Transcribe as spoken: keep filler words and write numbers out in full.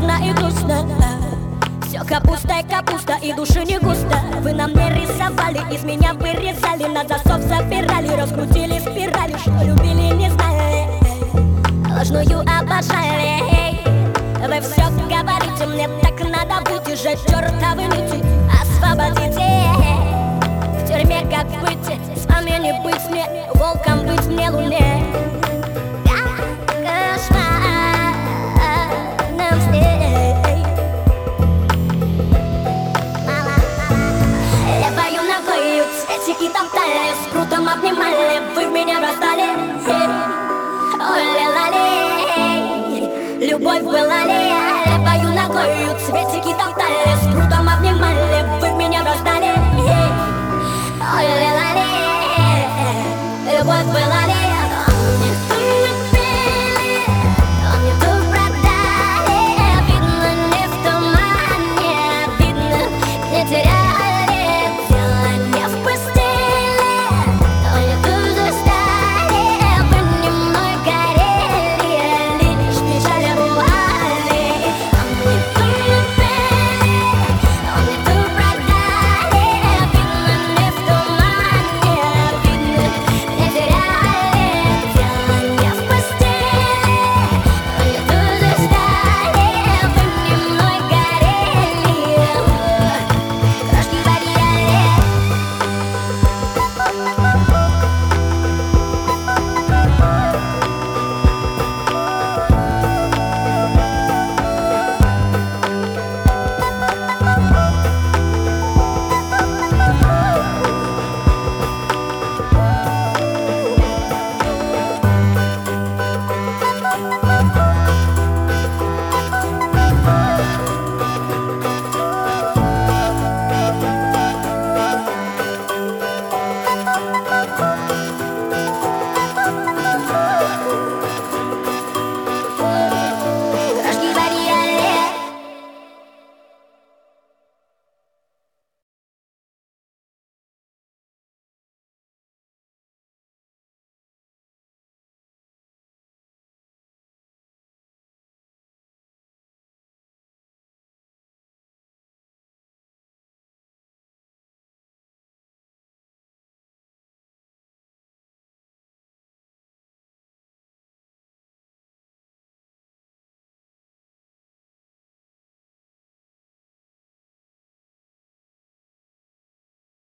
скучно и грустно. Все капуста и капуста, и души не густо. Вы нам не рисовали, из меня вырезали, на засов запирали, раскрутили спирали, что любили, не знали, ложную обожали. Вы все говорите, мне так надо выйти, же чертовы нити, освободите. В тюрьме как быть, с вами не быть мне, волком быть мне луне. И топтали, с крутом обнимали.